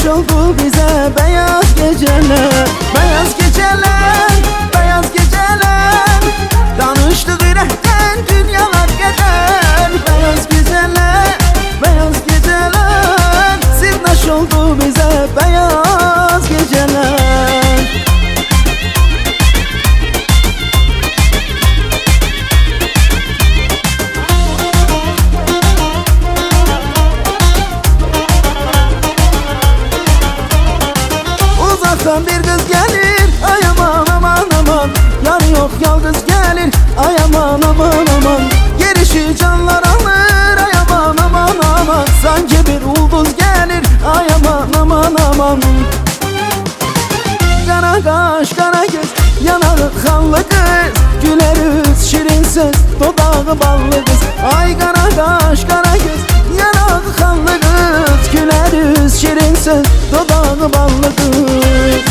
oldu bize beyaz geceler. Beyaz geceler, beyaz geceler. Danıştık ürəkdən dünyalar gedər. Beyaz geceler, beyaz geceler. Sirdaş oldu bize beyaz geceler. Uzaktan bir kız gelir, ay aman aman aman. Yar yok yalnız gelir, ay aman aman aman. Gelişi canlar alır, ay aman aman aman. Sanki bir ulduz gelir, ay aman aman aman. Kara kaş, kara göz, yanağı kanlı kız. Güler yüz, şirin söz, dodağı ballı kız. Ay kara kaş, kara göz, yanağı kanlı kız. Güler yüz, şirin söz, dodağı ballı kız.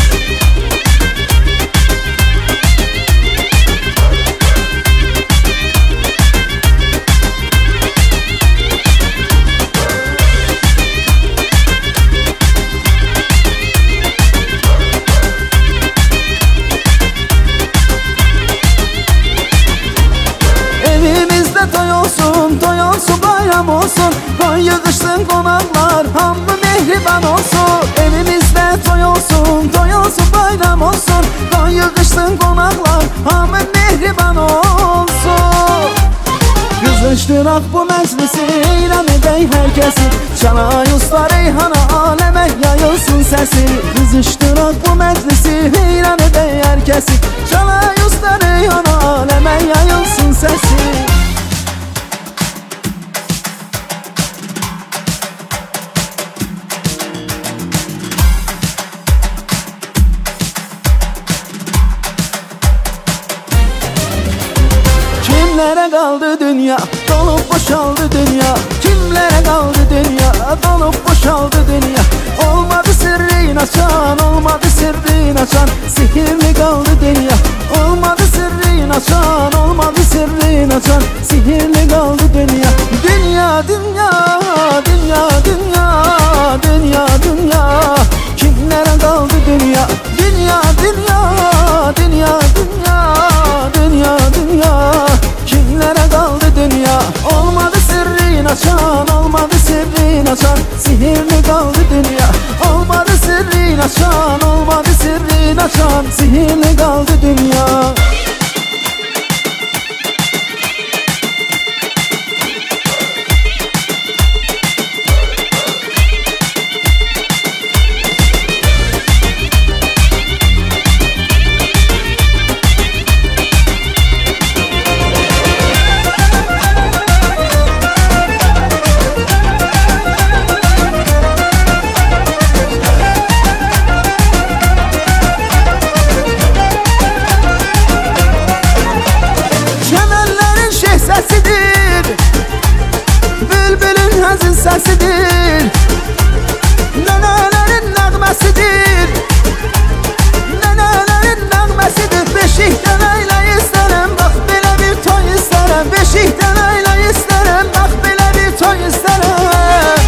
Toy olsun, toy olsun, bayram olsun. Koy yığışsın konaklar, hamı mehriban olsun. Evimizde toy olsun, toy olsun, bayram olsun. Koy yığışsın konaklar, hamı mehriban olsun. Kızıştırak bu meclisi, eylem edey herkesi. Çalay usta reyhana, aleme yayılsın sesi. Kızıştırak bu meclisi, eylem edey herkesi. Çalay usta reyhana, aleme yayılsın sesi. Kimlere kaldı dünya, dolup boşaldı dünya. Kimlere kaldı dünya, dolup boşaldı dünya. Olmadı sırrın açan, olmadı sırrın açan. Sihirli kaldı dünya. Olmadı sırrın açan, olmadı sırrın açan. Sihirli kaldı dünya. Dünya, dünya, dünya, dünya, dünya, dünya. Kimlere kaldı dünya, dünya, dünya, dünya, dünya, dünya, dünya. Kimlere kaldı dünya? Olmadı sırrın açan, olmadı sırrın açan. Sihirli kaldı dünya. Olmadı sırrın açan, olmadı sırrın açan. Sihirli kaldı dünya. Bülbülün hazin sesidir. Nenelerin nəğməsidir. Nenelerin nəğməsidir. Beşikdən əylə istərəm, bax belə bir toy istərəm. Beşikdən əylə istərəm, bax belə bir toy istərəm.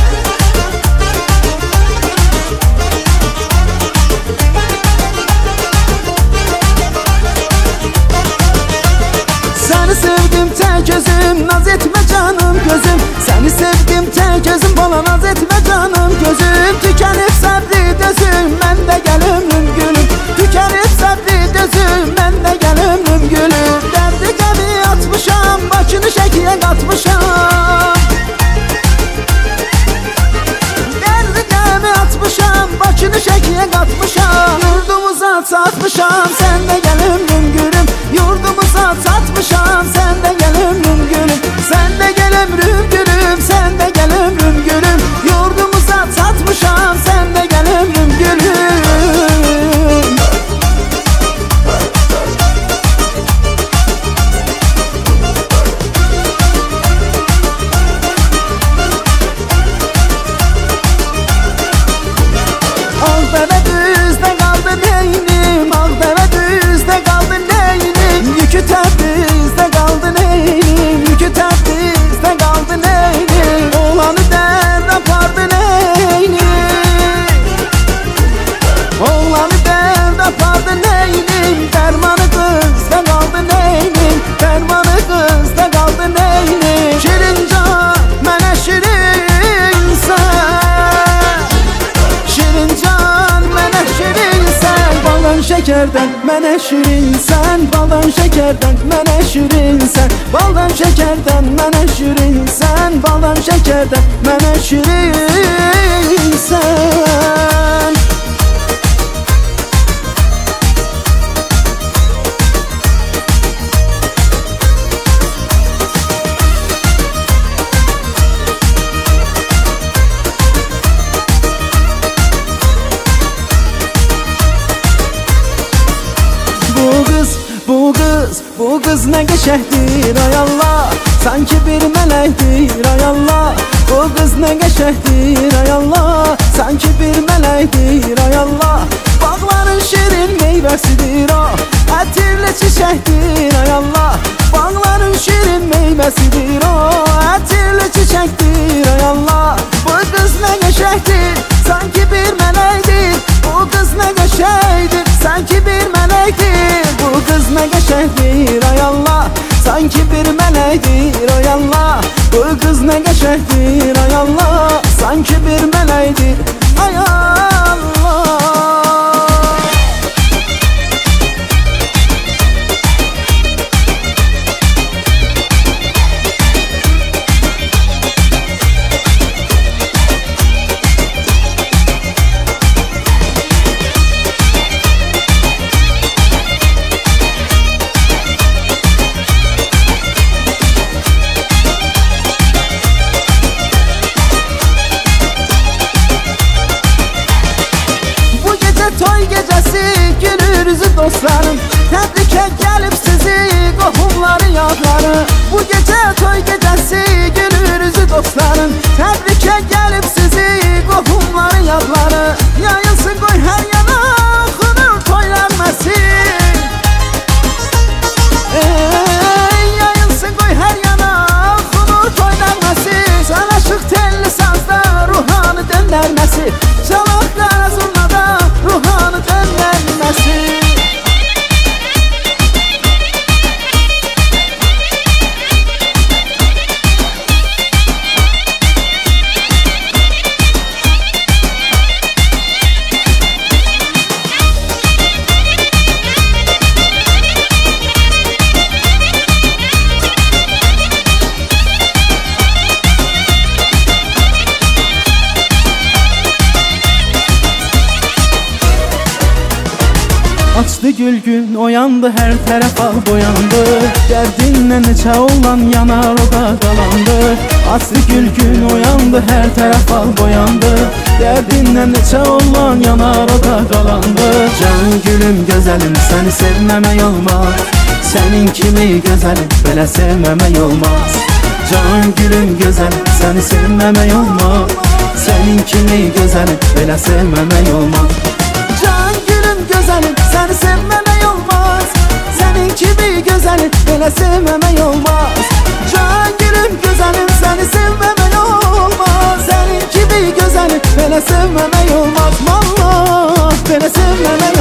Səni sevdim tek gözüm, naz etmə canım gözüm. Səni sevdim tek gözüm, bana naz etmə canım gözüm. Tükənib səbri dözüm, mən də gəl ömrüm gülüm. Tükənib səbri dözüm, mən də gəl ömrüm gülüm. Dərdi qəmi atmışam, başını şəkiyə qatmışam. Dərdi qəmi atmışam, başını şəkiyə qatmışam. Yurdumuza çatmışam, sən də gəl ömrüm gülüm. Yurdumuza çatmışam, sən də gəl ömrüm gülüm. Sən də gəl ömrüm gülüm, sən də gəl ömrüm gülüm. Yurdumuza çatmışam, sən də gəl ömrüm gülüm. Ağdərə düzdə qaldı neynim, Ağdərə düzdə qaldı neynim. Yükü Təbrizdə qaldı neynim, yükü Təbrizdə qaldı neynim. Olanı dərd apardı neynim. şekerden mənə şirinsən, baldan şekerden mənə şirinsən, baldan şekerden mənə şirinsən, baldan şekerden mənə şirinsən. Bu kız ne geçektir ay Allah, sanki bir melektir ay Allah. Bu kız ne geçektir ay Allah, sanki bir melektir ay Allah. Bağların şirin meyvesidir o, ətirli çiçektir ay Allah. Bağların şirin meyvesidir o, ətirli çiçektir ay Allah. Bu kız ne geçektir, sanki bir melektir. Bu kız ne geçektir, sanki bir melektir. Bu kız ne geçektir ay Allah, sanki bir melektir ay Allah. Bu kız ne geçektir ay Allah, sanki bir melektir ay Allah. Toy gecesi gülürüzü dostlarım, təbrikə gəlib sizi qohumları yadları. Bu gece toy gecesi gülürüzü dostlarım, təbrikə gəlib sizi qohumları yadları. Yayılsın qoy hər yana xunur toylanmasın, yayılsın qoy hər yana xunur toylanmasın. Sanaşıq telli sazda ruhanı döndərməsi, çalaq qara zurnada ruhanı döndərməsi. Açdı gül gün oyandı, her tərəf ağ boyandı. Dərdinlə neçə olan yanar o da qalandı. Açdı gül gün oyandı, hər tərəf ağ boyandı. Dərdinlə neçə olan yanar o da qalandı. Can gülüm gözəlim, səni sevməmək olmaz. Sənin kimi gözəlim, belə sevməmək olmaz. Can gülüm gözəlim, səni sevməmək olmaz. Sənin kimi gözəlim, belə sevməmək olmaz. Can gülüm gözəlim, səni sevməmək olmaz. Sənin kimi gözəlim, belə sevməmək olmaz. Can gülüm gözəlim, səni sevməmək olmaz. Sənin kimi gözəlim, belə sevməmək olmaz. Vallahi belə sevməmək